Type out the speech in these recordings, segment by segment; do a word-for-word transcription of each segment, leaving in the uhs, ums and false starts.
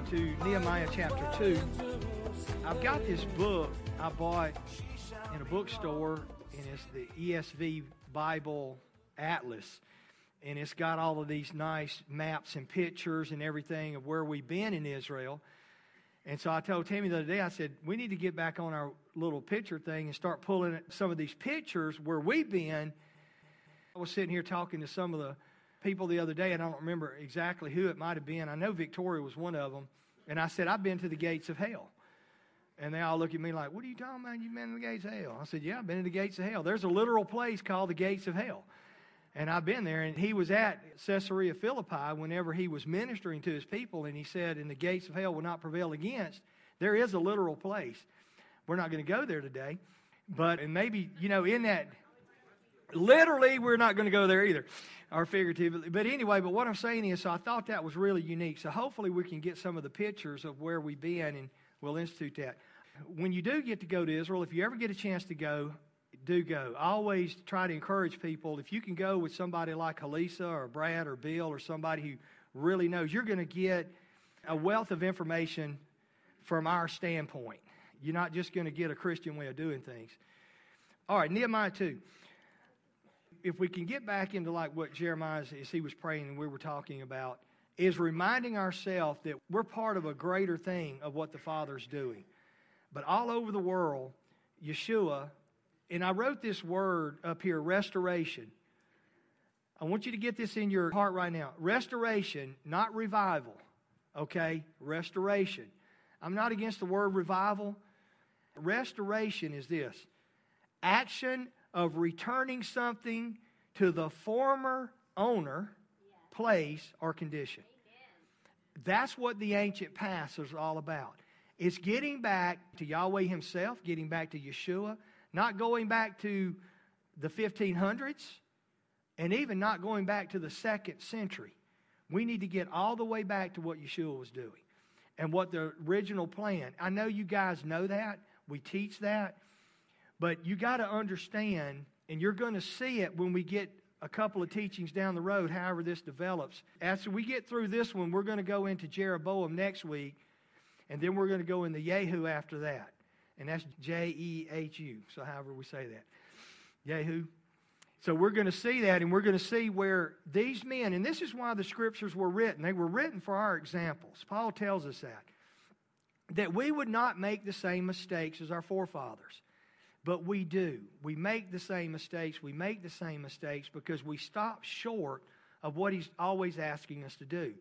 to Nehemiah chapter two. I've got this book I bought in a bookstore, and it's the E S V Bible Atlas. And it's got all of these nice maps and pictures and everything of where we've been in Israel. And so I told Tammy the other day, I said, we need to get back on our little picture thing and start pulling some of these pictures where we've been. I was sitting here talking to some of the people the other day, and I don't remember exactly who it might have been. I know Victoria was one of them. And I said, I've been to the gates of hell. And they all look at me like, what are you talking about? You've been in the gates of hell. I said, yeah, I've been in the gates of hell. There's a literal place called the gates of hell. And I've been there. And he was at Caesarea Philippi whenever he was ministering to his people. And he said, and the gates of hell will not prevail against. There is a literal place. We're not going to go there today. But, and maybe, you know, in that, literally, we're not going to go there either, or figuratively. But anyway, but what I'm saying is, so I thought that was really unique. So hopefully we can get some of the pictures of where we've been, and we'll institute that. When you do get to go to Israel, if you ever get a chance to go, do go. I always try to encourage people, if you can go with somebody like Halisa or Brad or Bill or somebody who really knows, you're going to get a wealth of information from our standpoint. You're not just going to get a Christian way of doing things. All right, Nehemiah two. If we can get back into like what Jeremiah, as he was praying and we were talking about, is reminding ourselves that we're part of a greater thing of what the Father's doing. But all over the world, Yeshua, and I wrote this word up here, restoration. I want you to get this in your heart right now. Restoration, not revival. Okay? Restoration. I'm not against the word revival. Restoration is this: action of returning something to the former owner, place, or condition. That's what the ancient past is all about. It's getting back to Yahweh himself, getting back to Yeshua, not going back to the fifteen hundreds, and even not going back to the second century. We need to get all the way back to what Yeshua was doing and what the original plan. I know you guys know that. We teach that. But you got to understand, and you're going to see it when we get a couple of teachings down the road, however this develops. After we get through this one, we're going to go into Jeroboam next week, and then we're going to go into Jehu after that. And that's J E H U, so however we say that. Jehu. So we're going to see that, and we're going to see where these men, and this is why the scriptures were written. They were written for our examples. Paul tells us that. That we would not make the same mistakes as our forefathers. But we do. We make the same mistakes. We make the same mistakes because we stop short of what he's always asking us to do.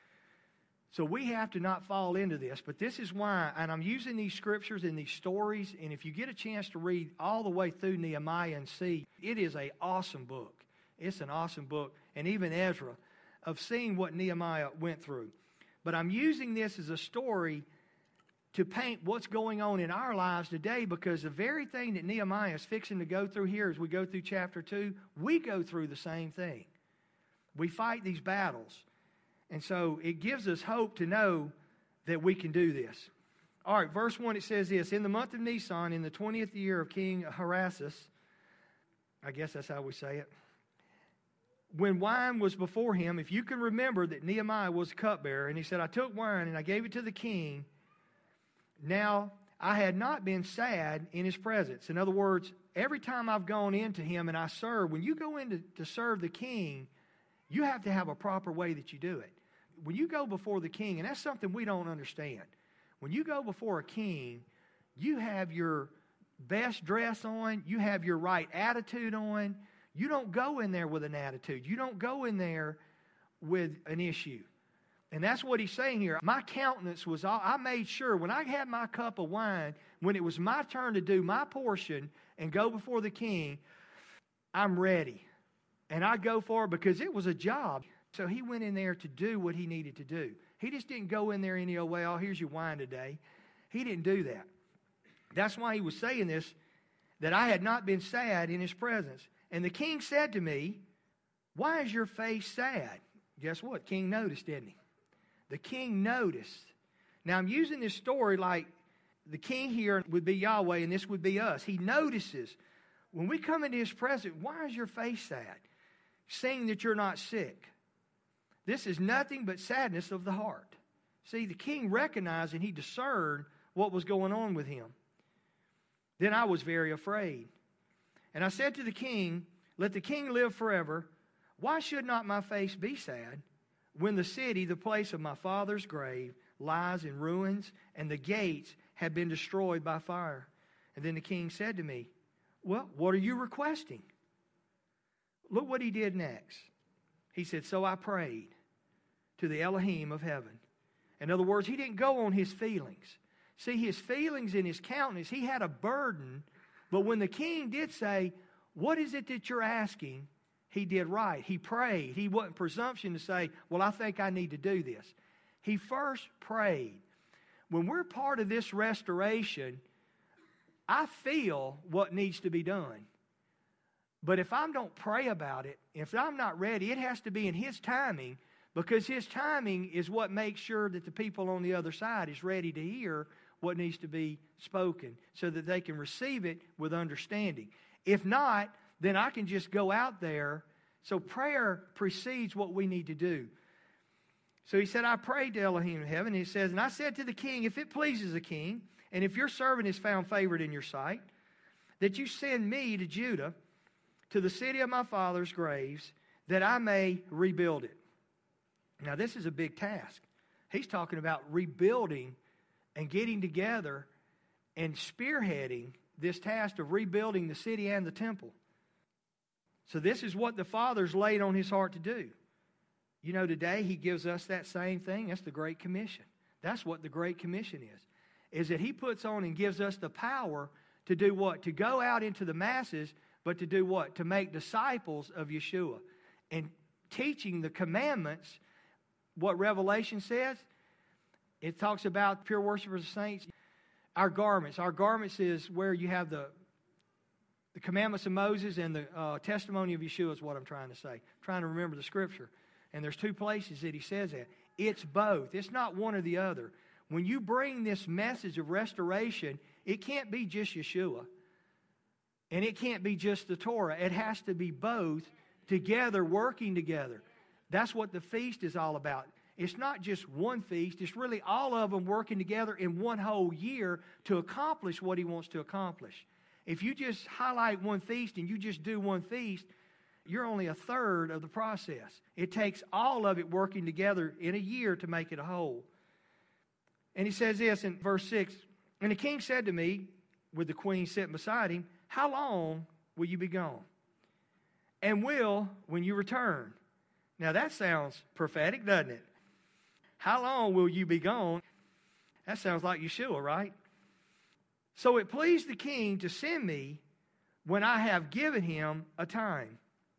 So we have to not fall into this. But this is why, and I'm using these scriptures and these stories, and if you get a chance to read all the way through Nehemiah and see, it is an awesome book. It's an awesome book, and even Ezra, of seeing what Nehemiah went through. But I'm using this as a story to paint what's going on in our lives today, because the very thing that Nehemiah is fixing to go through here as we go through chapter two, we go through the same thing. We fight these battles. And so it gives us hope to know that we can do this. All right, verse one, it says this: in the month of Nisan, in the twentieth year of King Ahasuerus, I guess that's how we say it, when wine was before him, if you can remember that Nehemiah was a cupbearer, and he said, I took wine and I gave it to the king. Now, I had not been sad in his presence. In other words, every time I've gone into him and I serve, when you go in to, to serve the king, you have to have a proper way that you do it. When you go before the king, and that's something we don't understand. When you go before a king, you have your best dress on. You have your right attitude on. You don't go in there with an attitude. You don't go in there with an issue. And that's what he's saying here. My countenance was all, I made sure when I had my cup of wine, when it was my turn to do my portion and go before the king, I'm ready. And I go for it because it was a job. So he went in there to do what he needed to do. He just didn't go in there any old way, oh, here's your wine today. He didn't do that. That's why he was saying this, that I had not been sad in his presence. And the king said to me, why is your face sad? Guess what? King noticed, didn't he? The king noticed. Now, I'm using this story like the king here would be Yahweh and this would be us. He notices. When we come into his presence, why is your face sad? Seeing that you're not sick. This is nothing but sadness of the heart. See, the king recognized and he discerned what was going on with him. Then I was very afraid. And I said to the king, let the king live forever. Why should not my face be sad when the city, the place of my father's grave, lies in ruins and the gates have been destroyed by fire? And then the king said to me, well, what are you requesting? Look what he did next. He said, so I prayed to the Elohim of heaven. In other words, he didn't go on his feelings. See, his feelings and his countenance, he had a burden. But when the king did say, what is it that you're asking? He did right. He prayed. He wasn't presumption to say, well, I think I need to do this. He first prayed. When we're part of this restoration, I feel what needs to be done. But if I don't pray about it, if I'm not ready, it has to be in His timing, because His timing is what makes sure that the people on the other side is ready to hear what needs to be spoken so that they can receive it with understanding. If not, then I can just go out there. So prayer precedes what we need to do. So he said, I prayed to Elohim in heaven. And he says, and I said to the king, if it pleases the king, and if your servant is found favored in your sight, that you send me to Judah, to the city of my father's graves, that I may rebuild it. Now this is a big task. He's talking about rebuilding and getting together and spearheading this task of rebuilding the city and the temple. So this is what the Father's laid on His heart to do. You know, today He gives us that same thing. That's the Great Commission. That's what the Great Commission is. Is that He puts on and gives us the power to do what? To go out into the masses, but to do what? To make disciples of Yeshua. And teaching the commandments, what Revelation says, it talks about pure worshipers of saints. Our garments. Our garments is where you have the, the commandments of Moses and the uh, testimony of Yeshua is what I'm trying to say. I'm trying to remember the scripture. And there's two places that he says that. It's both. It's not one or the other. When you bring this message of restoration, it can't be just Yeshua. And it can't be just the Torah. It has to be both together, working together. That's what the feast is all about. It's not just one feast. It's really all of them working together in one whole year to accomplish what He wants to accomplish. If you just highlight one feast and you just do one feast, you're only a third of the process. It takes all of it working together in a year to make it a whole. And he says this in verse six, and the king said to me, with the queen sitting beside him, how long will you be gone? And will when you return? Now that sounds prophetic, doesn't it? How long will you be gone? That sounds like Yeshua, right? So it pleased the king to send me when I have given him a time.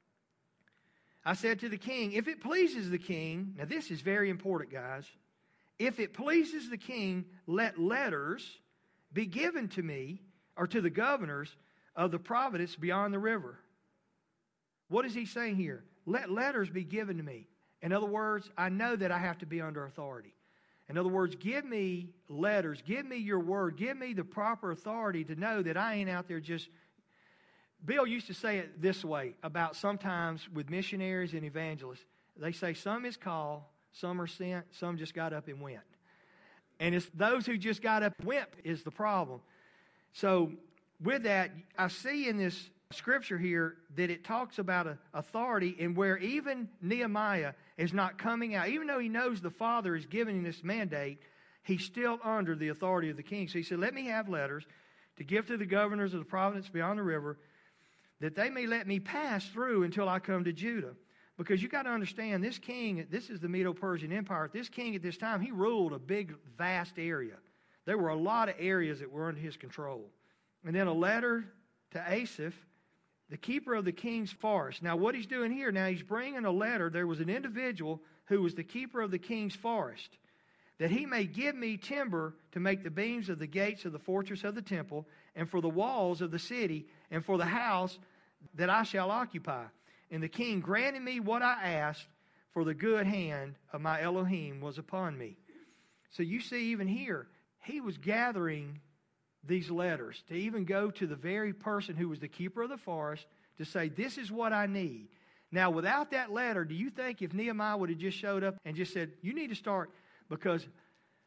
I said to the king, if it pleases the king, now this is very important, guys. If it pleases the king, let letters be given to me, or to the governors of the province beyond the river. What is he saying here? Let letters be given to me. In other words, I know that I have to be under authority. In other words, give me letters, give me your word, give me the proper authority to know that I ain't out there just... Bill used to say it this way about sometimes with missionaries and evangelists. They say some is called, some are sent, some just got up and went. And it's those who just got up and went is the problem. So with that, I see in this scripture here that it talks about a authority, and where even Nehemiah is not coming out, even though he knows the Father is giving him this mandate, he's still under the authority of the king. So he said, let me have letters to give to the governors of the province beyond the river, that they may let me pass through until I come to Judah. Because you got to understand, this king, this is the Medo-Persian Empire. This king at this time, he ruled a big, vast area. There were a lot of areas that were under his control. And then a letter to Asaph, the keeper of the king's forest. Now, what he's doing here, now he's bringing a letter. There was an individual who was the keeper of the king's forest, that he may give me timber to make the beams of the gates of the fortress of the temple, and for the walls of the city, and for the house that I shall occupy. And the king granted me what I asked, for the good hand of my Elohim was upon me. So you see, even here, he was gathering these letters to even go to the very person who was the keeper of the forest to say, this is what I need. Now, without that letter, do you think if Nehemiah would have just showed up and just said, you need to start, because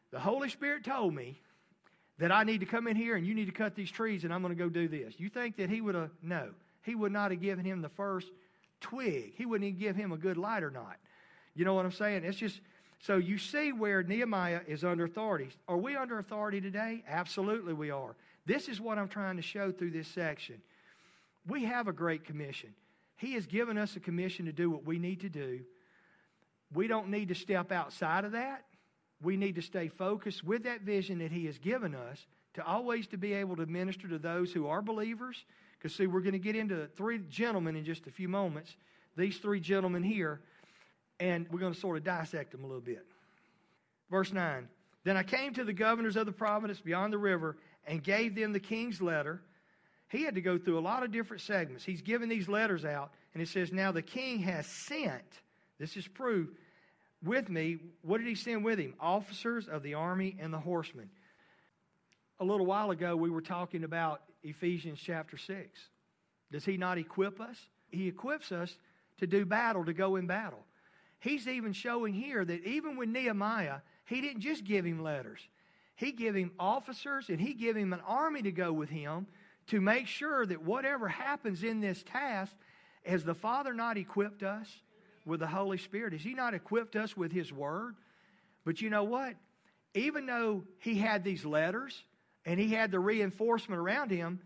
The Holy Spirit told me that I need to come in here and you need to cut these trees and I'm going to go do this. You think that he would have, no. He would not have given him the first twig. He wouldn't even give him a good light or not. You know what I'm saying? It's just, so you see where Nehemiah is under authority. Are we under authority today? Absolutely we are. This is what I'm trying to show through this section. We have a great commission. He has given us a commission to do what we need to do. We don't need to step outside of that. We need to stay focused with that vision that he has given us to always to be able to minister to those who are believers. Because, see, we're going to get into three gentlemen in just a few moments. These three gentlemen here. And we're going to sort of dissect them a little bit. Verse nine. Then I came to the governors of the province beyond the river and gave them the king's letter. He had to go through a lot of different segments. He's given these letters out. And it says, now the king has sent, this is proof, with me. What did he send with him? Officers of the army and the horsemen. A little while ago, we were talking about Ephesians chapter six. Does he not equip us? He equips us to do battle, to go in battle. He's even showing here that even with Nehemiah, he didn't just give him letters. He gave him officers and he gave him an army to go with him to make sure that whatever happens in this task, has the Father not equipped us with the Holy Spirit? Has he not equipped us with his word? But you know what? Even though he had these letters and he had the reinforcement around him,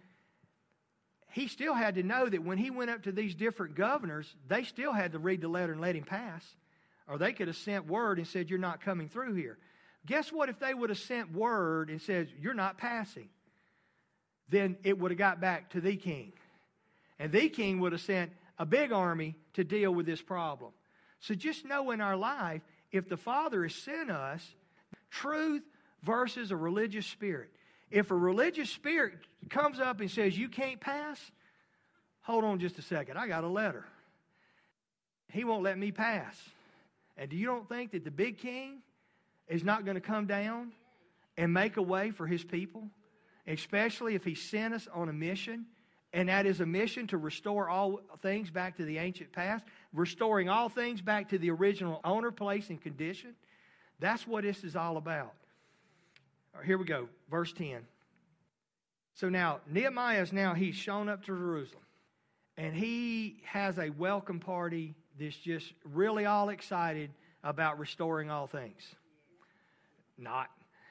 he still had to know that when he went up to these different governors, they still had to read the letter and let him pass. Or they could have sent word and said, you're not coming through here. Guess what? If they would have sent word and said, you're not passing, then it would have got back to the king. And the king would have sent a big army to deal with this problem. So just know in our life, if the Father has sent us, truth versus a religious spirit. If a religious spirit comes up and says, you can't pass, hold on just a second. I got a letter. He won't let me pass. And do you don't think that the big king is not going to come down and make a way for his people? Especially if he sent us on a mission. And that is a mission to restore all things back to the ancient past. Restoring all things back to the original owner, place, and condition. That's what this is all about. All right, here we go. Verse ten. So now, Nehemiah is now, he's shown up to Jerusalem. And he has a welcome party that's just really all excited about restoring all things. Not.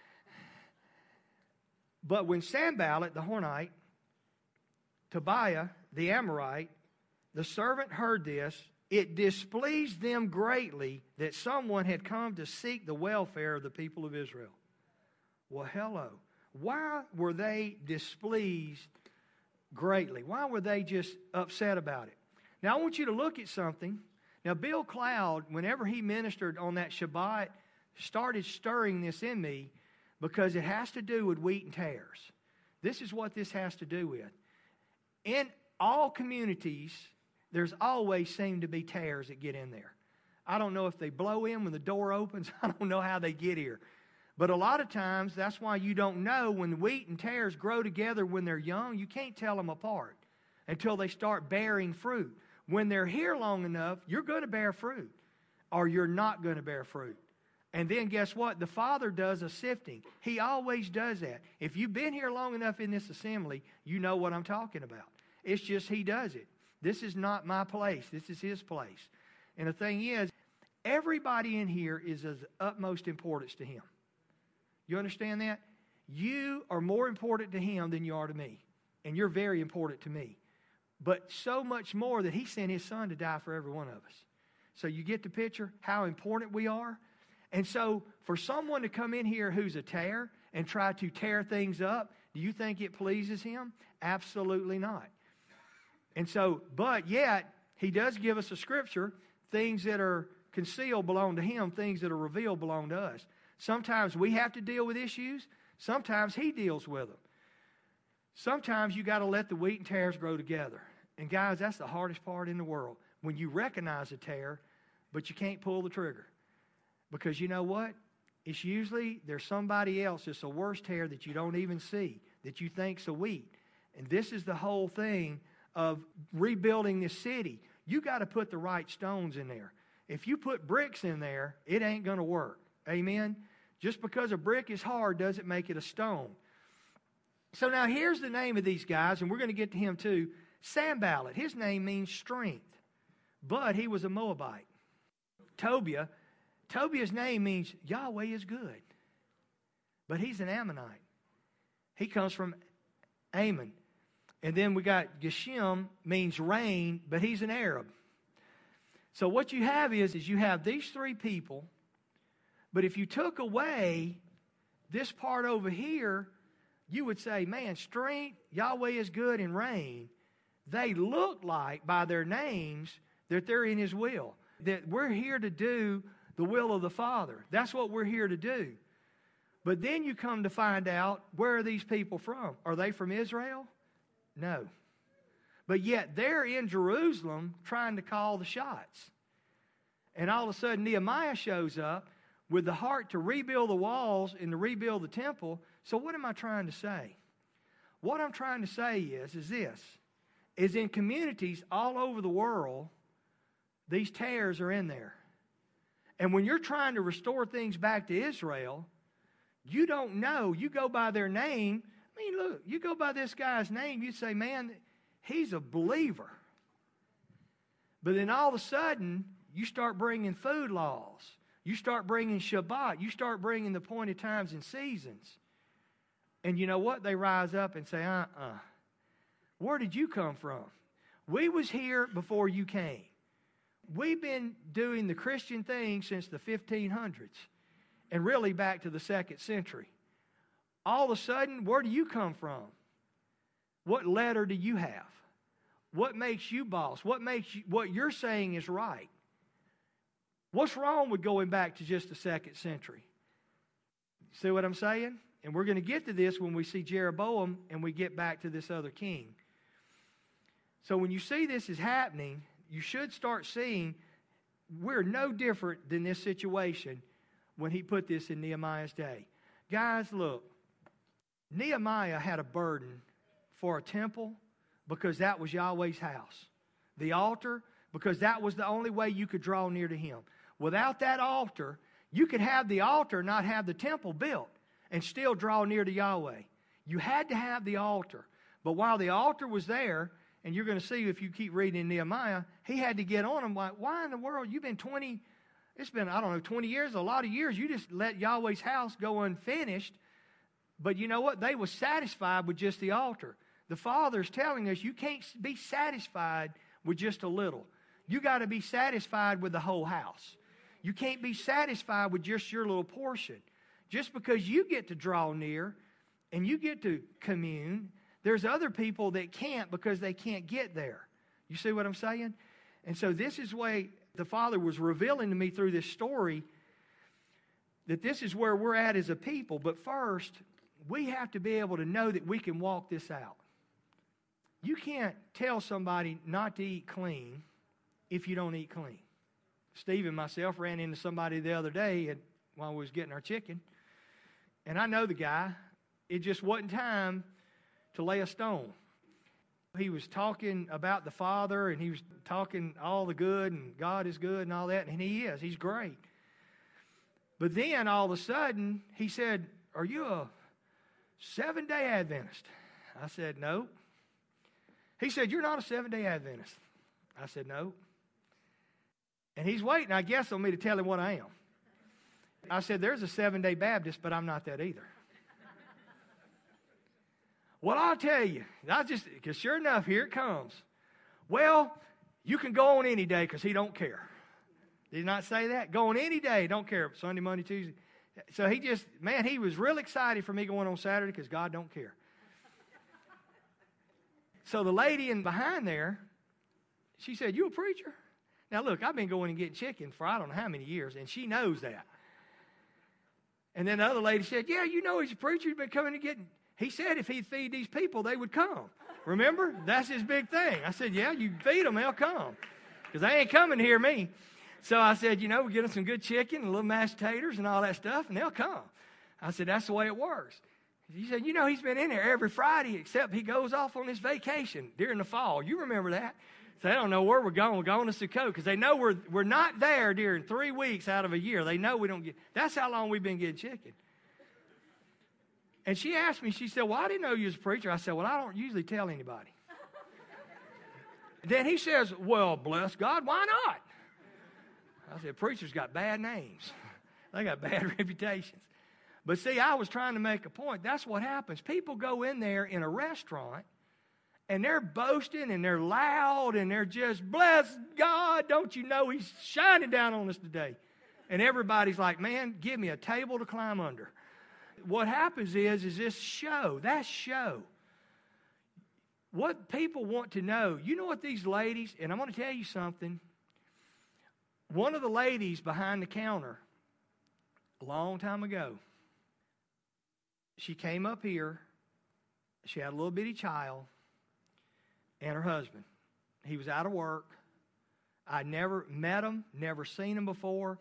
But when Sanballat, the Hornite, Tobiah, the Amorite, the servant heard this, it displeased them greatly that someone had come to seek the welfare of the people of Israel. Well, hello. Why were they displeased greatly? Why were they just upset about it? Now, I want you to look at something. Now, Bill Cloud, whenever he ministered on that Shabbat, started stirring this in me because it has to do with wheat and tares. This is what this has to do with. In all communities, there's always seemed to be tares that get in there. I don't know if they blow in when the door opens. I don't know how they get here. But a lot of times, that's why you don't know when wheat and tares grow together when they're young. You can't tell them apart until they start bearing fruit. When they're here long enough, you're going to bear fruit or you're not going to bear fruit. And then guess what? The Father does a sifting. He always does that. If you've been here long enough in this assembly, you know what I'm talking about. It's just He does it. This is not my place. This is His place. And the thing is, everybody in here is of utmost importance to Him. You understand that? You are more important to Him than you are to me. And you're very important to me. But so much more that He sent His Son to die for every one of us. So you get the picture how important we are? And so for someone to come in here who's a tear and try to tear things up, do you think it pleases Him? Absolutely not. And so, but yet, He does give us a scripture. Things that are concealed belong to Him. Things that are revealed belong to us. Sometimes we have to deal with issues. Sometimes He deals with them. Sometimes you got to let the wheat and tares grow together. And guys, that's the hardest part in the world. When you recognize a tear, but you can't pull the trigger. Because you know what? It's usually there's somebody else that's a worse tear that you don't even see, that you think's a wheat. And this is the whole thing of rebuilding this city. You got to put the right stones in there. If you put bricks in there, it ain't going to work. Amen? Just because a brick is hard doesn't make it a stone. So now here's the name of these guys, and we're going to get to him too. Sanballat, his name means strength, but he was a Moabite. Tobiah, Tobiah's name means Yahweh is good, but he's an Ammonite. He comes from Ammon. And then we got Geshem, means rain, but he's an Arab. So what you have is, is you have these three people, but if you took away this part over here, you would say, man, strength, Yahweh is good, and rain, they look like, by their names, that they're in His will. That we're here to do the will of the Father. That's what we're here to do. But then you come to find out, where are these people from? Are they from Israel? No. But yet they're in Jerusalem trying to call the shots. And all of a sudden Nehemiah shows up with the heart to rebuild the walls and to rebuild the temple. So what am I trying to say? What I'm trying to say is, is this, is in communities all over the world, these tares are in there. And when you're trying to restore things back to Israel, you don't know. You go by their name. I mean, look, you go by this guy's name, you say, man, he's a believer. But then all of a sudden, you start bringing food laws. You start bringing Shabbat. You start bringing the appointed times and seasons. And you know what? They rise up and say, uh-uh. Where did you come from? We was here before you came. We've been doing the Christian thing since the fifteen hundreds. And really back to the second century. All of a sudden, where do you come from? What letter do you have? What makes you boss? What makes you, what you're saying is right? What's wrong with going back to just the second century? See what I'm saying? And we're going to get to this when we see Jeroboam and we get back to this other king. So when you see this is happening, you should start seeing we're no different than this situation when he put this in Nehemiah's day. Guys, look, Nehemiah had a burden for a temple because that was Yahweh's house. The altar, because that was the only way you could draw near to Him. Without that altar, you could have the altar, not have the temple built, and still draw near to Yahweh. You had to have the altar. But while the altar was there, and you're going to see if you keep reading in Nehemiah, he had to get on him like, why in the world? You've been twenty, it's been, I don't know, twenty years, a lot of years. You just let Yahweh's house go unfinished. But you know what? They were satisfied with just the altar. The Father's telling us you can't be satisfied with just a little. You got to be satisfied with the whole house. You can't be satisfied with just your little portion. Just because you get to draw near and you get to commune, there's other people that can't because they can't get there. You see what I'm saying? And so this is the way the Father was revealing to me through this story that this is where we're at as a people. But first, we have to be able to know that we can walk this out. You can't tell somebody not to eat clean if you don't eat clean. Steve and myself ran into somebody the other day at, while we was getting our chicken. And I know the guy. It just wasn't time to lay a stone. He was talking about the Father, and he was talking all the good, and God is good and all that, and he is. He's great. But then all of a sudden, he said, are you a seven-day Adventist? I said, no. He said, you're not a seven-day Adventist. I said, no. And he's waiting, I guess, on me to tell him what I am. I said, there's a seven-day Baptist, but I'm not that either. Well, I'll tell you, I just, because sure enough, here it comes. Well, you can go on any day because he don't care. Did he not say that? Go on any day, don't care. Sunday, Monday, Tuesday. So he just, man, he was real excited for me going on Saturday because God don't care. So the lady in behind there, she said, you a preacher? Now look, I've been going and getting chicken for I don't know how many years, and she knows that. And then the other lady said, yeah, you know he's a preacher. He's been coming to get. He said if he'd feed these people, they would come. Remember? That's his big thing. I said, yeah, you feed them, they'll come. Because they ain't coming to hear me. So I said, you know, we get them some good chicken and a little mashed taters and all that stuff, and they'll come. I said, that's the way it works. He said, you know, he's been in there every Friday except he goes off on his vacation during the fall. You remember that. So they don't know where we're going. We're going to Sukkot because they know we're, we're not there during three weeks out of a year. They know we don't get, that's how long we've been getting chicken. And she asked me, she said, well, I didn't know you was a preacher. I said, well, I don't usually tell anybody. Then he says, well, bless God, why not? I said, preachers got bad names. They got bad reputations. But see, I was trying to make a point. That's what happens. People go in there in a restaurant, and they're boasting, and they're loud, and they're just, bless God, don't you know he's shining down on us today. And everybody's like, man, give me a table to climb under. What happens is, is this show, that's show. What people want to know, you know what these ladies, and I'm going to tell you something. One of the ladies behind the counter, a long time ago, she came up here. She had a little bitty child and her husband. He was out of work. I never met him, never seen him before.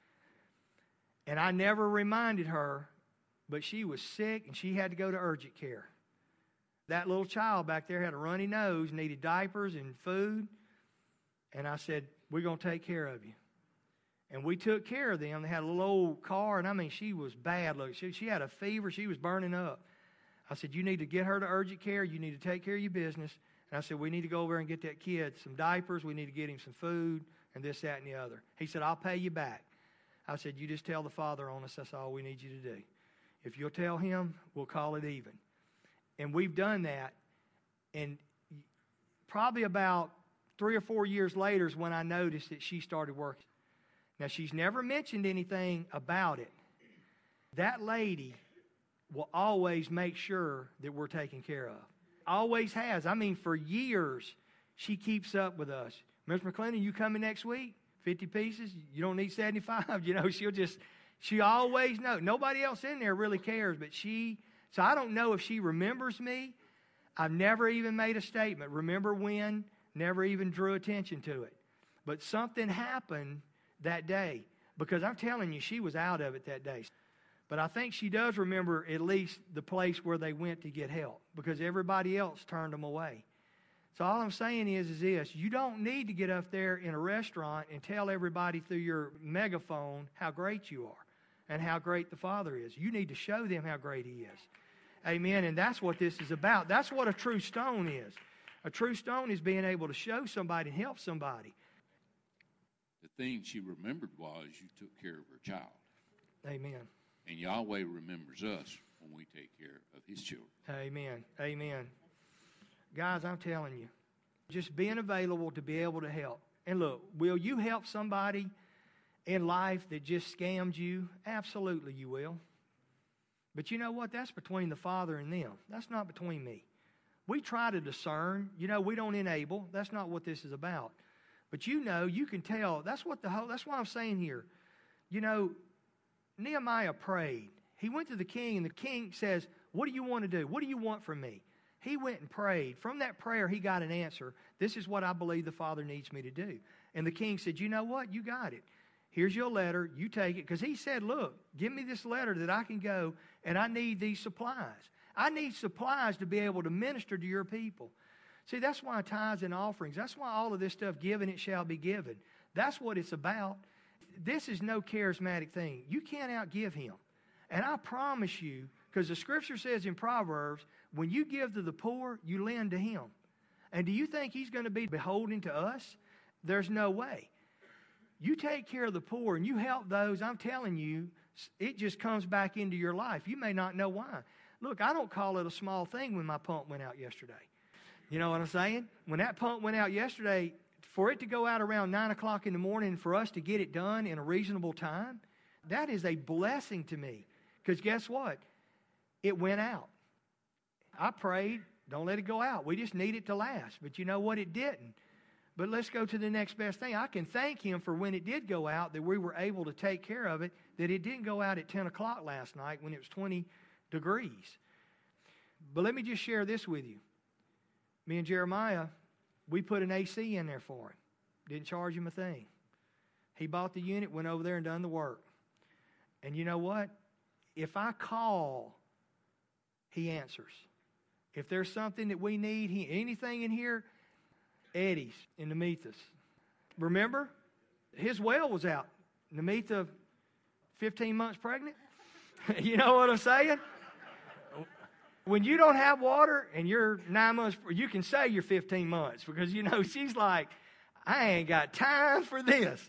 And I never reminded her, but she was sick and she had to go to urgent care. That little child back there had a runny nose, needed diapers and food. And I said, we're going to take care of you. And we took care of them. They had a little old car, and I mean, she was bad. Look, she, she had a fever. She was burning up. I said, you need to get her to urgent care. You need to take care of your business. And I said, we need to go over and get that kid some diapers. We need to get him some food and this, that, and the other. He said, I'll pay you back. I said, you just tell the Father on us. That's all we need you to do. If you'll tell him, we'll call it even. And we've done that. And probably about three or four years later is when I noticed that she started working. Now, she's never mentioned anything about it. That lady will always make sure that we're taken care of. Always has. I mean, for years, she keeps up with us. Miss McClendon, you coming next week? fifty pieces? You don't need seventy-five. You know, she'll just, she always knows. Nobody else in there really cares, but she, so I don't know if she remembers me. I've never even made a statement. Remember when? Never even drew attention to it. But something happened that day, because I'm telling you, she was out of it that day. But I think she does remember at least the place where they went to get help, because everybody else turned them away. So all I'm saying is, is this: you don't need to get up there in a restaurant and tell everybody through your megaphone how great you are and how great the Father is. You need to show them how great He is. Amen. And that's what this is about. That's what a true stone is. A true stone is being able to show somebody and help somebody. The thing she remembered was you took care of her child. Amen. And Yahweh remembers us when we take care of His children. Amen. Amen. Guys, I'm telling you, just being available to be able to help. And look, will you help somebody in life that just scammed you? Absolutely you will. But you know what? That's between the Father and them. That's not between me. We try to discern. You know, we don't enable. That's not what this is about. But you know, you can tell. That's what the whole, that's what I'm saying here. You know, Nehemiah prayed. He went to the king, and the king says, what do you want to do? What do you want from me? He went and prayed. From that prayer, he got an answer. This is what I believe the Father needs me to do. And the king said, you know what? You got it. Here's your letter. You take it. Because he said, look, give me this letter that I can go, and I need these supplies. I need supplies to be able to minister to your people. See, that's why tithes and offerings, that's why all of this stuff, given it shall be given. That's what it's about. This is no charismatic thing. You can't outgive Him. And I promise you, because the Scripture says in Proverbs, when you give to the poor, you lend to Him. And do you think He's going to be beholden to us? There's no way. You take care of the poor and you help those, I'm telling you, it just comes back into your life. You may not know why. Look, I don't call it a small thing when my pump went out yesterday. You know what I'm saying? When that pump went out yesterday, for it to go out around nine o'clock in the morning, for us to get it done in a reasonable time, that is a blessing to me. Because guess what? It went out. I prayed, don't let it go out. We just need it to last. But you know what? It didn't. But let's go to the next best thing. I can thank Him for when it did go out, that we were able to take care of it, that it didn't go out at ten o'clock last night when it was twenty degrees. But let me just share this with you. Me and Jeremiah, we put an A C in there for him. Didn't charge him a thing. He bought the unit, went over there and done the work. And you know what? If I call, He answers. If there's something that we need, he, anything in here, Eddie's in Nemethus. Remember? His well was out. Nemetha, fifteen months pregnant. You know what I'm saying? When you don't have water and you're nine months, you can say you're fifteen months because, you know, she's like, I ain't got time for this.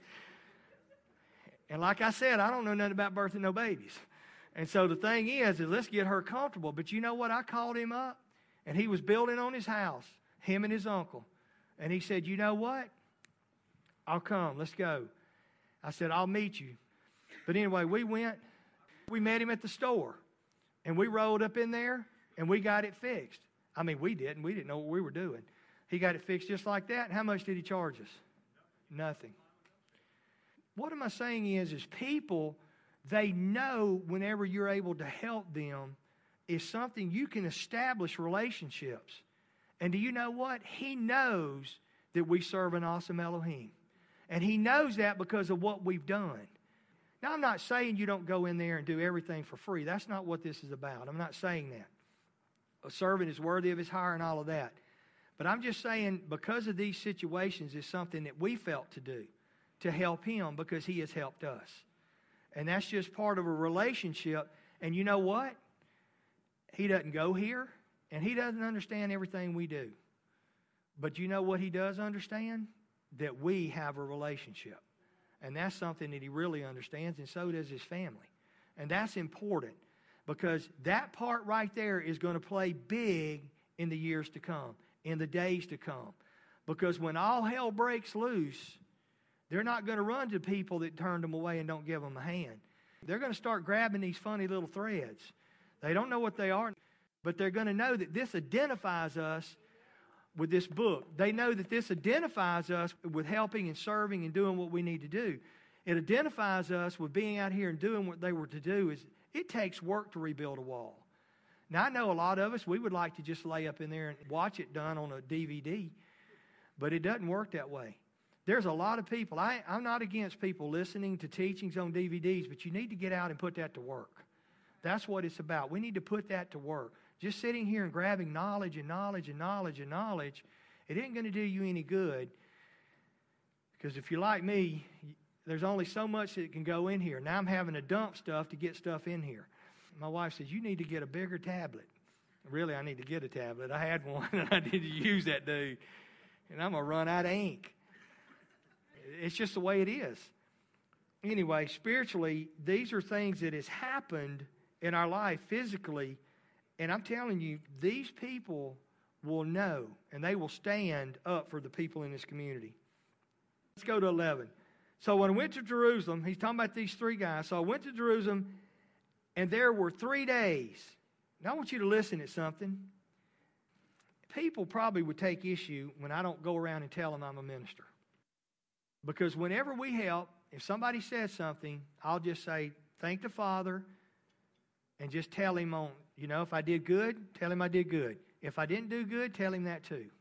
And like I said, I don't know nothing about birthing no babies. And so the thing is, is let's get her comfortable. But you know what? I called him up, and he was building on his house, him and his uncle. And he said, you know what? I'll come. Let's go. I said, I'll meet you. But anyway, we went. We met him at the store. And we rolled up in there, and we got it fixed. I mean, we didn't. We didn't know what we were doing. He got it fixed just like that. And how much did he charge us? Nothing. What am I saying is, is people, they know whenever you're able to help them is something you can establish relationships. And do you know what? He knows that we serve an awesome Elohim. And he knows that because of what we've done. Now, I'm not saying you don't go in there and do everything for free. That's not what this is about. I'm not saying that. A servant is worthy of his hire and all of that. But I'm just saying because of these situations is something that we felt to do to help him because he has helped us. And that's just part of a relationship. And you know what? He doesn't go here, and he doesn't understand everything we do. But you know what he does understand? That we have a relationship. And that's something that he really understands, and so does his family. And that's important because that part right there is going to play big in the years to come, in the days to come. Because when all hell breaks loose, they're not going to run to people that turned them away and don't give them a hand. They're going to start grabbing these funny little threads. They don't know what they are, but they're going to know that this identifies us with this book. They know that this identifies us with helping and serving and doing what we need to do. It identifies us with being out here and doing what they were to do. Is it takes work to rebuild a wall. Now, I know a lot of us, we would like to just lay up in there and watch it done on a D V D, but it doesn't work that way. There's a lot of people. I, I'm not against people listening to teachings on D V Ds, but you need to get out and put that to work. That's what it's about. We need to put that to work. Just sitting here and grabbing knowledge and knowledge and knowledge and knowledge, it ain't going to do you any good. Because if you're like me, there's only so much that can go in here. Now I'm having to dump stuff to get stuff in here. My wife says, you need to get a bigger tablet. Really, I need to get a tablet. I had one, and I need to use that dude. And I'm going to run out of ink. It's just the way it is. Anyway, spiritually, these are things that has happened in our life physically. And I'm telling you, these people will know, and they will stand up for the people in this community. Let's go to eleven. So when I went to Jerusalem, he's talking about these three guys. So I went to Jerusalem, and there were three days. Now I want you to listen to something. People probably would take issue when I don't go around and tell them I'm a minister. Because whenever we help, if somebody says something, I'll just say, thank the Father, and just tell him on, you know, if I did good, tell him I did good. If I didn't do good, tell him that too.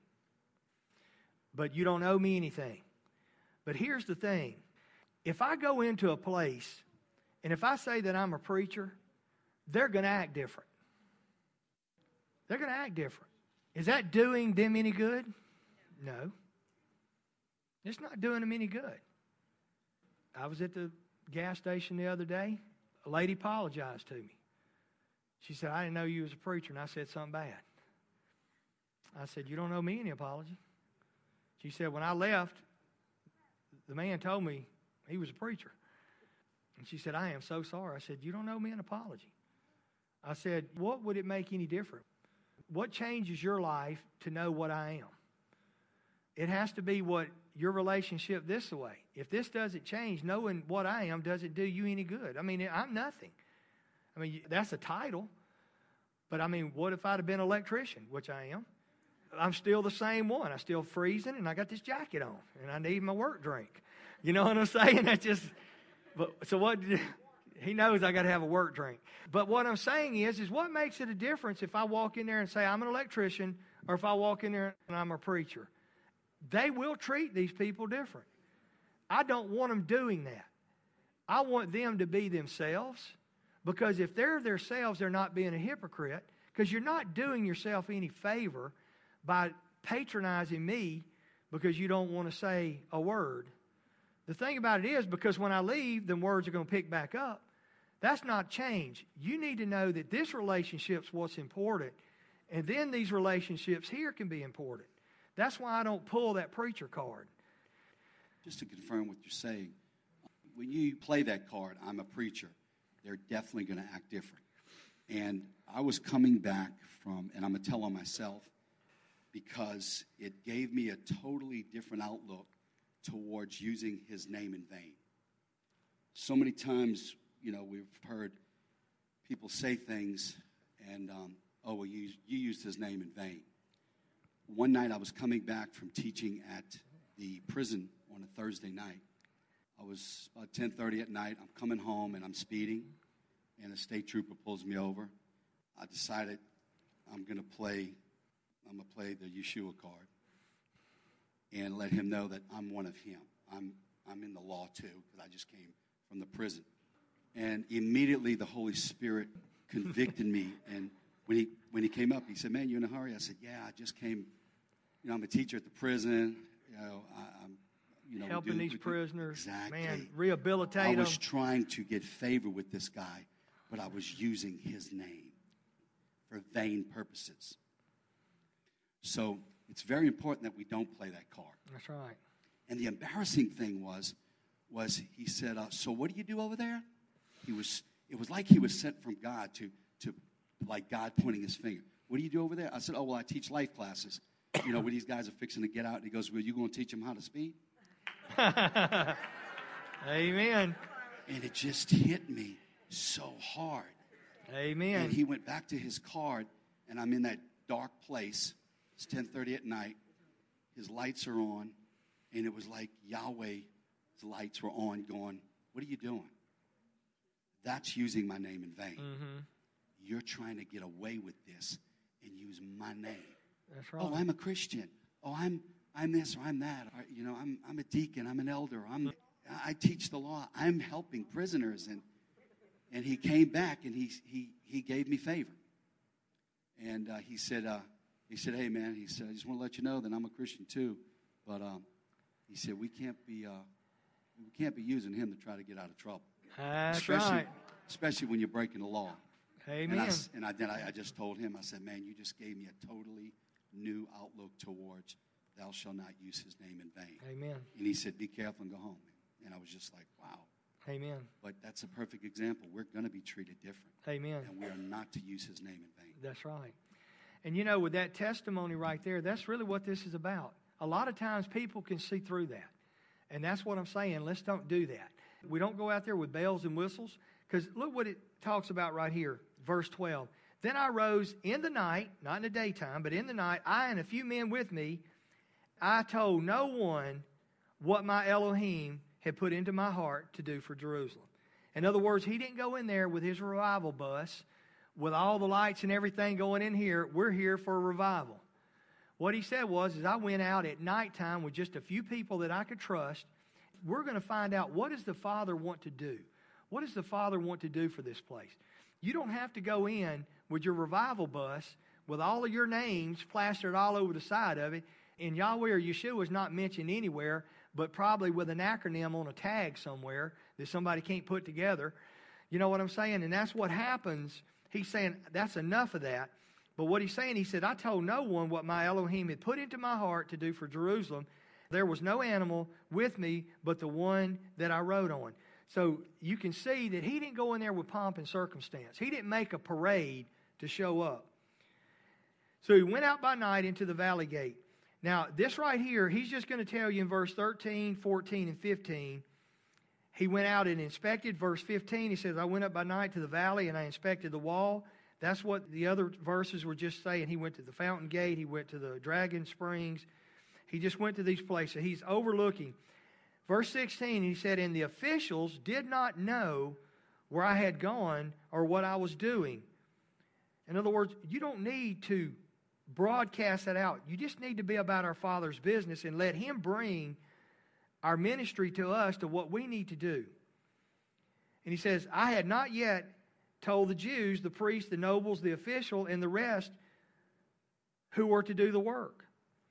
But you don't owe me anything. But here's the thing. If I go into a place, and if I say that I'm a preacher, they're going to act different. They're going to act different. Is that doing them any good? No. It's not doing them any good. I was at the gas station the other day. A lady apologized to me. She said, I didn't know you was a preacher, and I said something bad. I said, you don't owe me any apology. She said, when I left, the man told me he was a preacher. And she said, I am so sorry. I said, you don't owe me an apology. I said, what would it make any different? What changes your life to know what I am? It has to be what your relationship this way. If this doesn't change, knowing what I am doesn't do you any good. I mean, I'm nothing. I mean, that's a title. But I mean, what if I'd have been an electrician, which I am? I'm still the same one. I'm still freezing, and I got this jacket on, and I need my work drink. You know what I'm saying? That's just, but, so what, he knows I got to have a work drink. But what I'm saying is, is what makes it a difference if I walk in there and say I'm an electrician, or if I walk in there and I'm a preacher? They will treat these people different. I don't want them doing that. I want them to be themselves, because if they're themselves, they're not being a hypocrite, because you're not doing yourself any favor by patronizing me because you don't want to say a word. The thing about it is, because when I leave, the words are going to pick back up. That's not change. You need to know that this relationship's what's important, and then these relationships here can be important. That's why I don't pull that preacher card. Just to confirm what you're saying, when you play that card, I'm a preacher, they're definitely going to act different. And I was coming back from, and I'm going to tell on myself, because it gave me a totally different outlook towards using his name in vain. So many times, you know, we've heard people say things, and, um, oh, well, you, you used his name in vain. One night I was coming back from teaching at the prison on a Thursday night. I was about ten thirty at night. I'm coming home, and I'm speeding, and a state trooper pulls me over. I decided I'm going to play, I'm going to play the Yeshua card and let him know that I'm one of him. I'm, I'm in the law, too, because I just came from the prison. And immediately the Holy Spirit convicted me. And when he when he came up, he said, man, you in a hurry? I said, yeah, I just came. You know, I'm a teacher at the prison. You know, I, I'm you know, helping do, these do, prisoners. Exactly. Man, rehabilitate I them. was trying to get favor with this guy, but I was using his name for vain purposes. So it's very important that we don't play that card. That's right. And the embarrassing thing was, was he said, uh, so what do you do over there? He was, it was like he was sent from God to, to like God pointing his finger. What do you do over there? I said, oh, well, I teach life classes. You know, where these guys are fixing to get out. And he goes, well, you going to teach them how to speed? Amen. And it just hit me so hard. Amen. And he went back to his card, and I'm in that dark place. It's ten thirty at night. His lights are on, and it was like Yahweh's lights were on going, what are you doing? That's using my name in vain. Mm-hmm. You're trying to get away with this and use my name. That's right. Oh, I'm a Christian. Oh, I'm I'm this or I'm that. Or, you know, I'm I'm a deacon. I'm an elder. I'm I teach the law. I'm helping prisoners. And and he came back and he he he gave me favor. And uh, he said uh, he said, hey man, he said, I just want to let you know that I'm a Christian too. But um, he said we can't be uh, we can't be using him to try to get out of trouble. That's especially, right. Especially when you're breaking the law. Amen. And I, and I then I, I just told him, I said, man, you just gave me a totally new outlook towards thou shalt not use his name in vain. Amen. And he said, be careful and go home. And I was just like, wow. Amen. But that's a perfect example. We're going to be treated different. Amen. And we are not to use his name in vain. That's right. And you know, with that testimony right there, that's really what this is about. A lot of times people can see through that. And that's what I'm saying. Let's don't do that. We don't go out there with bells and whistles. Because look what it talks about right here, verse twelve. Then I rose in the night, not in the daytime, but in the night, I and a few men with me, I told no one what my Elohim had put into my heart to do for Jerusalem. In other words, he didn't go in there with his revival bus, with all the lights and everything going in here. We're here for a revival. What he said was, is I went out at nighttime with just a few people that I could trust. We're going to find out, what does the Father want to do? What does the Father want to do for this place? You don't have to go in with your revival bus with all of your names plastered all over the side of it, and Yahweh or Yeshua is not mentioned anywhere, but probably with an acronym on a tag somewhere that somebody can't put together. You know what I'm saying? And that's what happens. He's saying that's enough of that. But what he's saying, he said, I told no one what my Elohim had put into my heart to do for Jerusalem. There was no animal with me but the one that I rode on. So you can see that he didn't go in there with pomp and circumstance. He didn't make a parade to show up. So he went out by night into the valley gate. Now, this right here, he's just going to tell you in verse thirteen, fourteen, and fifteen. He went out and inspected. Verse fifteen, he says, I went up by night to the valley and I inspected the wall. That's what the other verses were just saying. He went to the fountain gate. He went to the dragon springs. He just went to these places. He's overlooking. Verse sixteen, he said, and the officials did not know where I had gone or what I was doing. In other words, you don't need to broadcast that out. You just need to be about our Father's business and let him bring our ministry to us to what we need to do. And he says, I had not yet told the Jews, the priests, the nobles, the official, and the rest who were to do the work.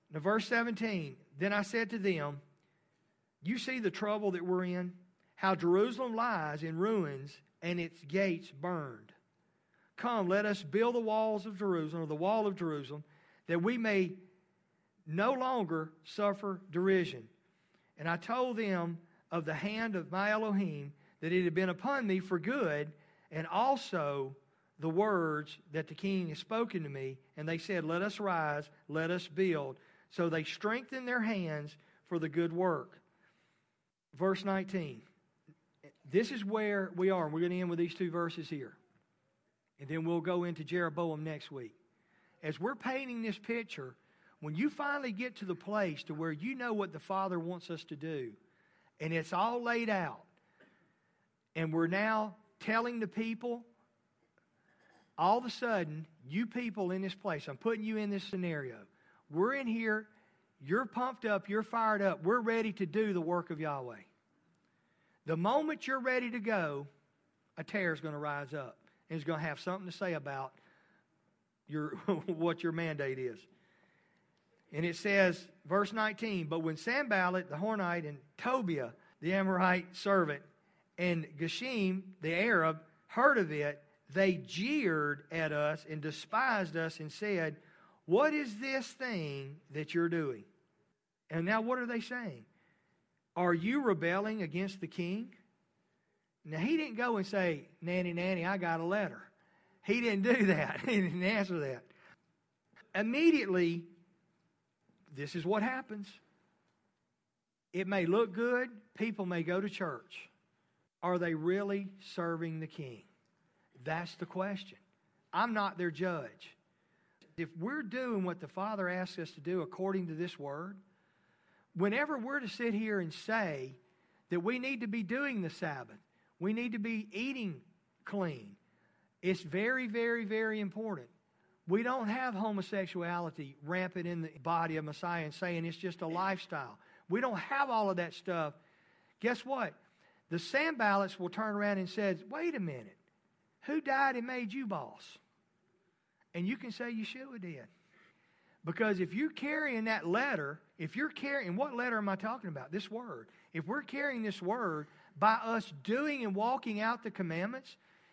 Now, verse seventeen, then I said to them, you see the trouble that we're in? How Jerusalem lies in ruins and its gates burned. Come, let us build the walls of Jerusalem, or the wall of Jerusalem, that we may no longer suffer derision. And I told them of the hand of my Elohim, that it had been upon me for good, and also the words that the king has spoken to me. And they said, let us rise, let us build. So they strengthened their hands for the good work. Verse nineteen. This is where we are. We're going to end with these two verses here. And then we'll go into Jeroboam next week. As we're painting this picture, when you finally get to the place to where you know what the Father wants us to do, and it's all laid out, and we're now telling the people, all of a sudden, you people in this place, I'm putting you in this scenario. We're in here, you're pumped up, you're fired up, we're ready to do the work of Yahweh. The moment you're ready to go, a terror is going to rise up, and it's going to have something to say about your what your mandate is. And it says, verse nineteen, but when Sanballat the Hornite and Tobiah the Amorite servant and Geshem the Arab heard of it, they jeered at us and despised us and said, what is this thing that you're doing? And now what are they saying? Are you rebelling against the king? Now he didn't go and say, nanny, nanny, I got a letter. He didn't do that. He didn't answer that. Immediately, this is what happens. It may look good. People may go to church. Are they really serving the king? That's the question. I'm not their judge. If we're doing what the Father asks us to do according to this word, whenever we're to sit here and say that we need to be doing the Sabbath, we need to be eating clean, it's very, very, very important. We don't have homosexuality rampant in the body of Messiah and saying it's just a lifestyle. We don't have all of that stuff. Guess what? The Sanballats will turn around and say, wait a minute. Who died and made you boss? And you can say Yeshua did. Because if you're carrying that letter, if you're carrying, what letter am I talking about? This word. If we're carrying this word by us doing and walking out the commandments,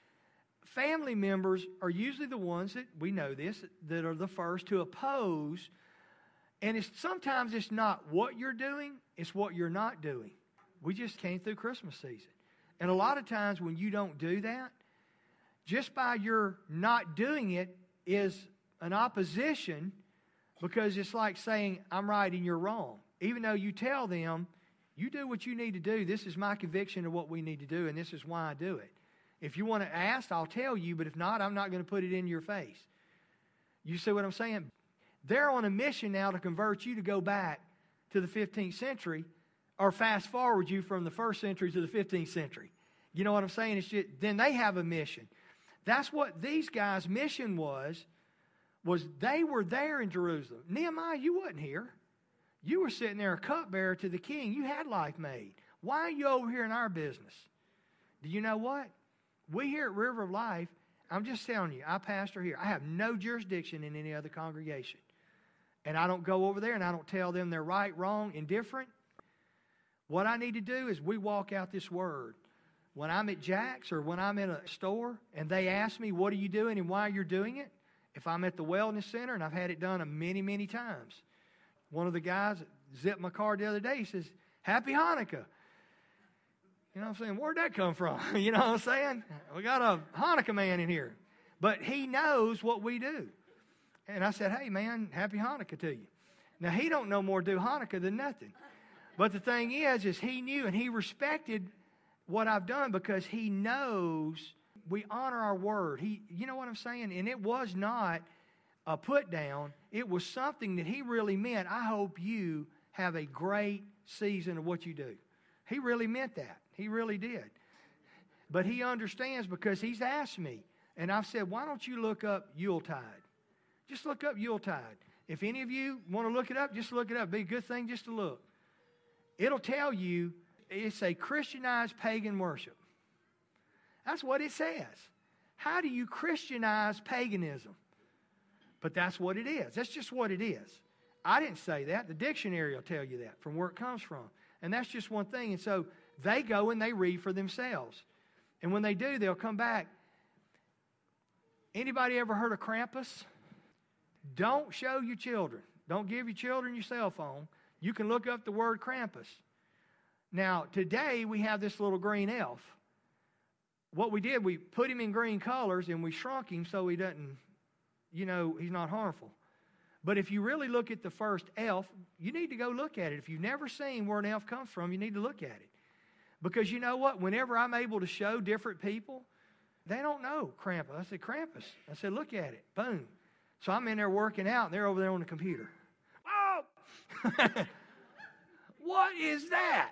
family members are usually the ones that, we know this, that are the first to oppose. And it's sometimes it's not what you're doing, it's what you're not doing. We just came through Christmas season. And a lot of times when you don't do that, just by your not doing it is an opposition, because it's like saying, I'm right and you're wrong. Even though you tell them, you do what you need to do. This is my conviction of what we need to do, and this is why I do it. If you want to ask, I'll tell you, but if not, I'm not going to put it in your face. You see what I'm saying? They're on a mission now to convert you to go back to the fifteenth century, or fast forward you from the first century to the fifteenth century. You know what I'm saying? It's just, then they have a mission. That's what these guys' mission was, was they were there in Jerusalem. Nehemiah, you wasn't here. You were sitting there a cupbearer to the king. You had life made. Why are you over here in our business? Do you know what? We here at River of Life, I'm just telling you, I pastor here. I have no jurisdiction in any other congregation. And I don't go over there and I don't tell them they're right, wrong, indifferent. What I need to do is we walk out this word. When I'm at Jack's or when I'm in a store and they ask me, what are you doing and why you're doing it? If I'm at the wellness center, and I've had it done many, many times. One of the guys zipped my card the other day. He says, Happy Hanukkah. You know what I'm saying? Where'd that come from? You know what I'm saying? We got a Hanukkah man in here. But he knows what we do. And I said, hey, man, Happy Hanukkah to you. Now, he don't no more do Hanukkah than nothing. But the thing is, is he knew and he respected what I've done because he knows we honor our word. He, you know what I'm saying? And it was not a put down. It was something that he really meant. I hope you have a great season of what you do. He really meant that. He really did. But he understands because he's asked me. And I've said, why don't you look up Yuletide? Just look up Yuletide. If any of you want to look it up, just look it up. It'd be a good thing just to look. It'll tell you it's a Christianized pagan worship. That's what it says. How do you Christianize paganism? But that's what it is. That's just what it is. I didn't say that. The dictionary will tell you that from where it comes from. And that's just one thing. And so they go and they read for themselves. And when they do, they'll come back. Anybody ever heard of Krampus? Don't show your children. Don't give your children your cell phone. You can look up the word Krampus. Now, today we have this little green elf. What we did, we put him in green colors and we shrunk him so he doesn't, you know, he's not harmful. But if you really look at the first elf, you need to go look at it. If you've never seen where an elf comes from, you need to look at it. Because you know what? Whenever I'm able to show different people, they don't know Krampus. I said, Krampus. I said, look at it. Boom. So I'm in there working out, and they're over there on the computer. Whoa! What is that?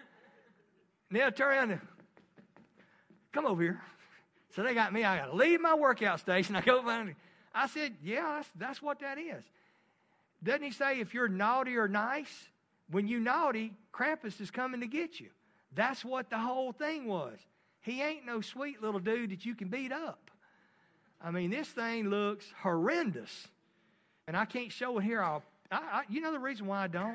And they'll turn around and, come over here. So they got me. I got to leave my workout station. I go find. I said, yeah, that's, that's what that is. Doesn't he say if you're naughty or nice, when you naughty, Krampus is coming to get you. That's what the whole thing was. He ain't no sweet little dude that you can beat up. I mean, this thing looks horrendous. And I can't show it here. I'll, I, I, you know the reason why I don't?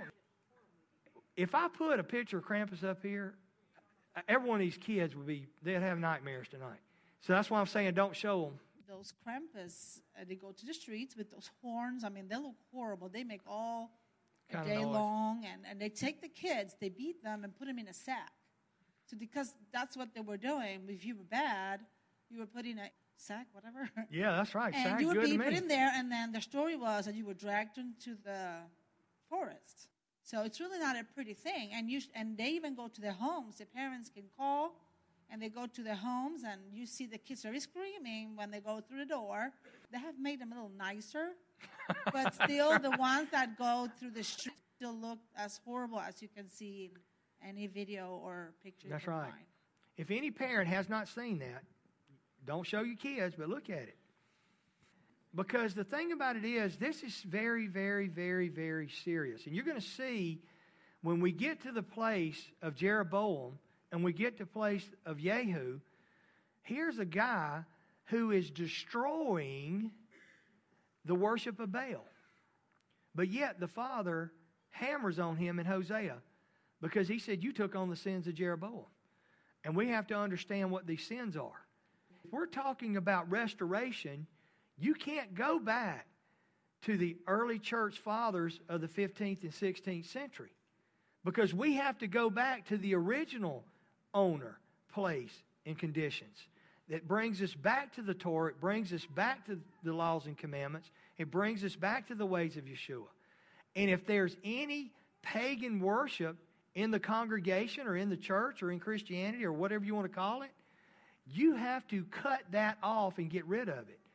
If I put a picture of Krampus up here, every one of these kids would be, they'd have nightmares tonight. So that's why I'm saying don't show them. Those Krampus, uh, they go to the streets with those horns. I mean, they look horrible. They make all Kind day of noise. long. And, and they take the kids, they beat them and put them in a sack. So because that's what they were doing. If you were bad, you were put in a sack, whatever. Yeah, that's right. And Sound you would good be to put me. in there, and then the story was that you were dragged into the forest. So it's really not a pretty thing. And you sh- and they even go to their homes. The parents can call, and they go to their homes, and you see the kids are screaming when they go through the door. They have made them a little nicer, but still the ones that go through the street still look as horrible as you can see in any video or picture. That's you can right. find. If any parent has not seen that, don't show your kids, but look at it. Because the thing about it is, this is very, very, very, very serious. And you're going to see when we get to the place of Jeroboam and we get to the place of Jehu, here's a guy who is destroying the worship of Baal. But yet the father hammers on him in Hosea because he said, you took on the sins of Jeroboam. And we have to understand what these sins are. If we're talking about restoration, you can't go back to the early church fathers of the fifteenth and sixteenth century because we have to go back to the original owner, place, and conditions. That brings us back to the Torah. It brings us back to the laws and commandments. It brings us back to the ways of Yeshua. And if there's any pagan worship in the congregation or in the church or in Christianity or whatever you want to call it, you have to cut that off and get rid of it.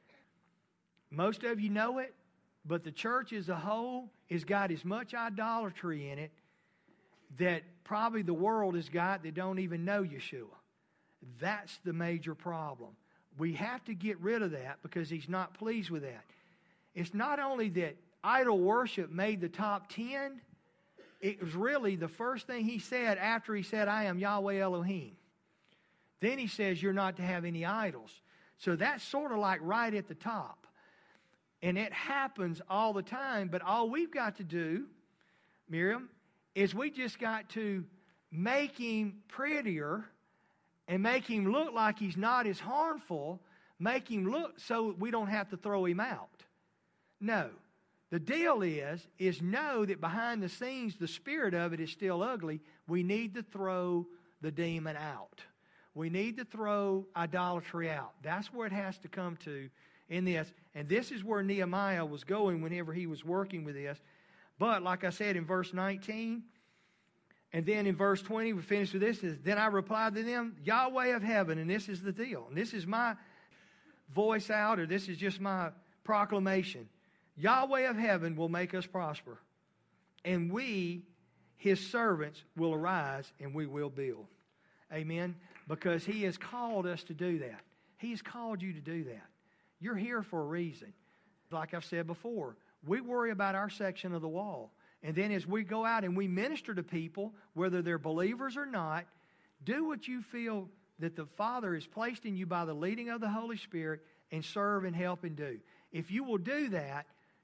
Most of you know it, but the church as a whole has got as much idolatry in it that probably the world has got that don't even know Yeshua. That's the major problem. We have to get rid of that because he's not pleased with that. It's not only that idol worship made the top ten, it was really the first thing he said after he said, I am Yahweh Elohim. Then he says, you're not to have any idols. So that's sort of like right at the top. And it happens all the time, but all we've got to do, Miriam, is we just got to make him prettier and make him look like he's not as harmful, make him look so we don't have to throw him out. No. The deal is, is know that behind the scenes, the spirit of it is still ugly. We need to throw the demon out. We need to throw idolatry out. That's where it has to come to in this. And this is where Nehemiah was going whenever he was working with this. But like I said in verse nineteen, and then in verse twenty, we finish with this, is, then I replied to them, Yahweh of heaven, and this is the deal. And this is my voice out, or this is just my proclamation. Yahweh of heaven will make us prosper, and we, his servants, will arise, and we will build. Amen? Because he has called us to do that. He has called you to do that. You're here for a reason. Like I've said before, we worry about our section of the wall. And then as we go out and we minister to people, whether they're believers or not, do what you feel that the Father has placed in you by the leading of the Holy Spirit and serve and help and do. If you will do that,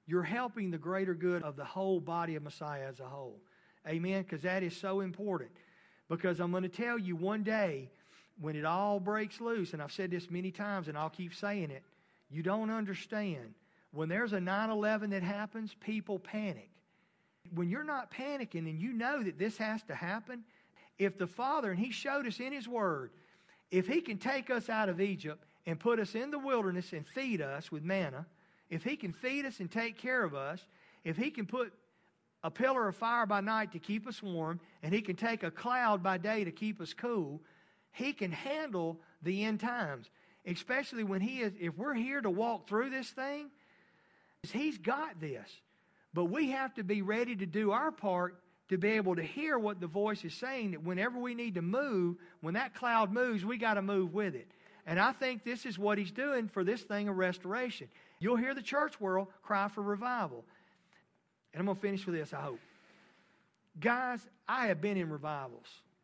you're helping the greater good of the whole body of Messiah as a whole. Amen? Because that is so important. Because I'm going to tell you one day when it all breaks loose, and I've said this many times and I'll keep saying it, you don't understand. When there's a nine eleven that happens, people panic. When you're not panicking and you know that this has to happen, if the Father, and He showed us in His Word, if He can take us out of Egypt and put us in the wilderness and feed us with manna, if He can feed us and take care of us, if He can put a pillar of fire by night to keep us warm, and He can take a cloud by day to keep us cool, He can handle the end times. Especially when He is, if we're here to walk through this thing, He's got this. But we have to be ready to do our part to be able to hear what the voice is saying, that whenever we need to move, when that cloud moves, we got to move with it. And I think this is what He's doing for this thing of restoration. You'll hear the church world cry for revival. And I'm going to finish with this, I hope. Guys, I have been in revivals.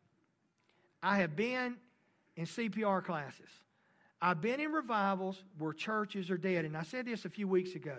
I have been in C P R classes. I've been in revivals where churches are dead. And I said this a few weeks ago.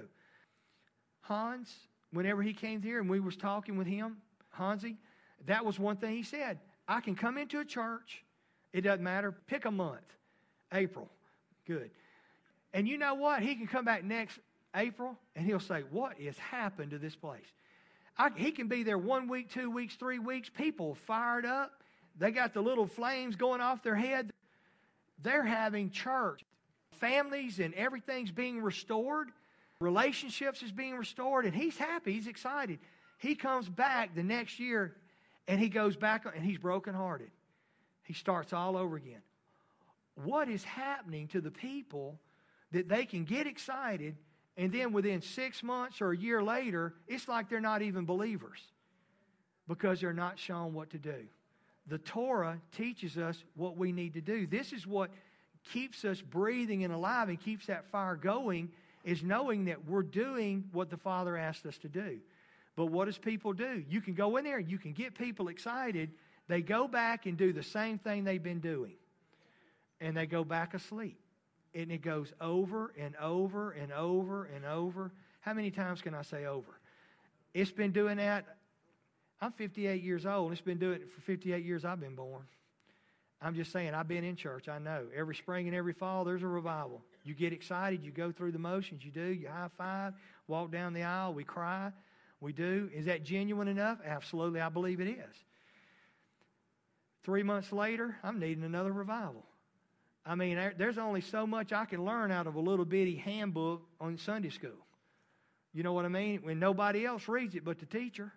Hans, whenever he came here and we was talking with him, Hansi, that was one thing he said. I can come into a church. It doesn't matter. Pick a month. April. Good. And you know what? He can come back next April and he'll say, what has happened to this place? I, he can be there one week, two weeks, three weeks. People fired up. They got the little flames going off their head. They're having church. Families and everything's being restored. Relationships is being restored. And he's happy. He's excited. He comes back the next year and he goes back and he's brokenhearted. He starts all over again. What is happening to the people that they can get excited and then within six months or a year later, it's like they're not even believers because they're not shown what to do. The Torah teaches us what we need to do. This is what keeps us breathing and alive and keeps that fire going, is knowing that we're doing what the Father asked us to do. But what does people do? You can go in there and you can get people excited. They go back and do the same thing they've been doing. And they go back asleep. And it goes over and over and over and over. How many times can I say over? It's been doing that. I'm fifty-eight years old. It's been doing it for fifty-eight years I've been born. I'm just saying, I've been in church. I know. Every spring and every fall, there's a revival. You get excited. You go through the motions. You do. You high five. Walk down the aisle. We cry. We do. Is that genuine enough? Absolutely. I believe it is. Three months later, I'm needing another revival. I mean, there's only so much I can learn out of a little bitty handbook on Sunday school. You know what I mean? When nobody else reads it but the teacher.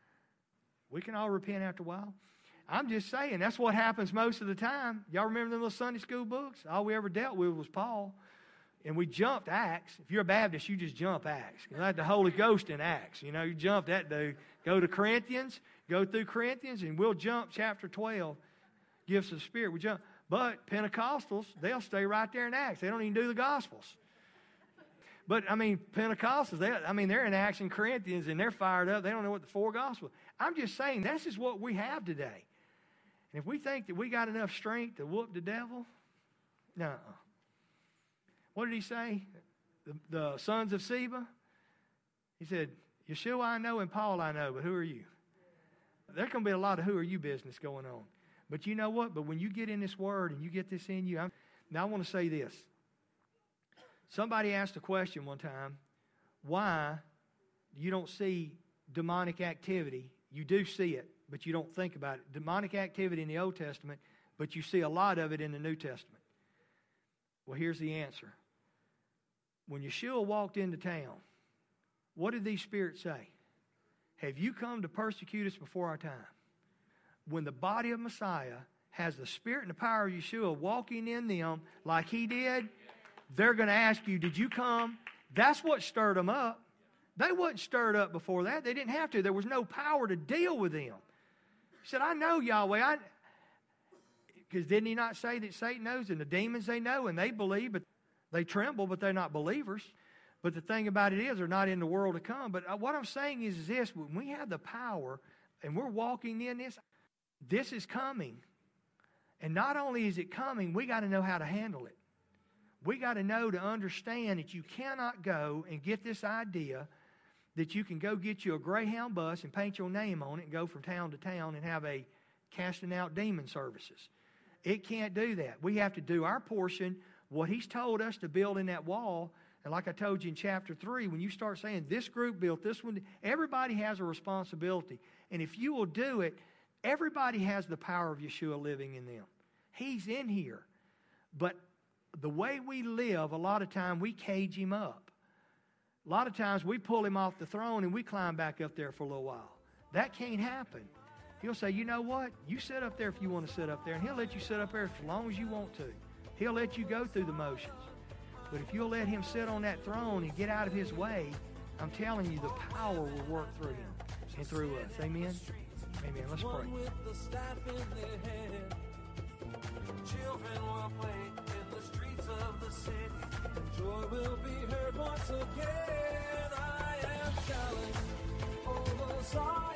We can all repent after a while. I'm just saying, that's what happens most of the time. Y'all remember them little Sunday school books? All we ever dealt with was Paul. And we jumped Acts. If you're a Baptist, you just jump Acts. Like the Holy Ghost in Acts. You know, you jump that dude. Go to Corinthians, go through Corinthians, and we'll jump chapter twelve. Gifts of the Spirit. We jump. But Pentecostals, they'll stay right there in Acts. They don't even do the Gospels. But, I mean, Pentecostals, they, I mean, they're in Acts and Corinthians, and they're fired up. They don't know what the four Gospels. I'm just saying, this is what we have today. And if we think that we got enough strength to whoop the devil, no. What did he say? The, the sons of Seba? He said, Yeshua I know and Paul I know, but who are you? There's going to be a lot of who are you business going on. But you know what? But when you get in this word and you get this in you, I'm, now I want to say this. Somebody asked a question one time, why you don't see demonic activity? You do see it, but you don't think about it. Demonic activity in the Old Testament, but you see a lot of it in the New Testament. Well, here's the answer. When Yeshua walked into town, what did these spirits say? Have you come to persecute us before our time? When the body of Messiah has the spirit and the power of Yeshua walking in them like he did, they're going to ask you, did you come? That's what stirred them up. They wasn't stirred up before that. They didn't have to. There was no power to deal with them. He said, I know Yahweh. I, because didn't he not say that Satan knows and the demons they know and they believe, but they tremble, but they're not believers. But the thing about it is they're not in the world to come. But what I'm saying is, is this, when we have the power and we're walking in this, this is coming. And not only is it coming, we got to know how to handle it. We got to know to understand that you cannot go and get this idea that you can go get you a Greyhound bus and paint your name on it and go from town to town and have a casting out demon services. It can't do that. We have to do our portion, what he's told us to build in that wall. And like I told you in chapter three, when you start saying this group built this one, everybody has a responsibility. And if you will do it, everybody has the power of Yeshua living in them. He's in here. But the way we live, a lot of time we cage him up. A lot of times we pull him off the throne and we climb back up there for a little while. That can't happen. He'll say, you know what? You sit up there if you want to sit up there, and he'll let you sit up there as long as you want to. He'll let you go through the motions. But if you'll let him sit on that throne and get out of his way, I'm telling you, the power will work through him and through us. Amen? Amen. Let's pray. Children will play in the streets of the city. Joy will be heard once again. I am challenged over Zion.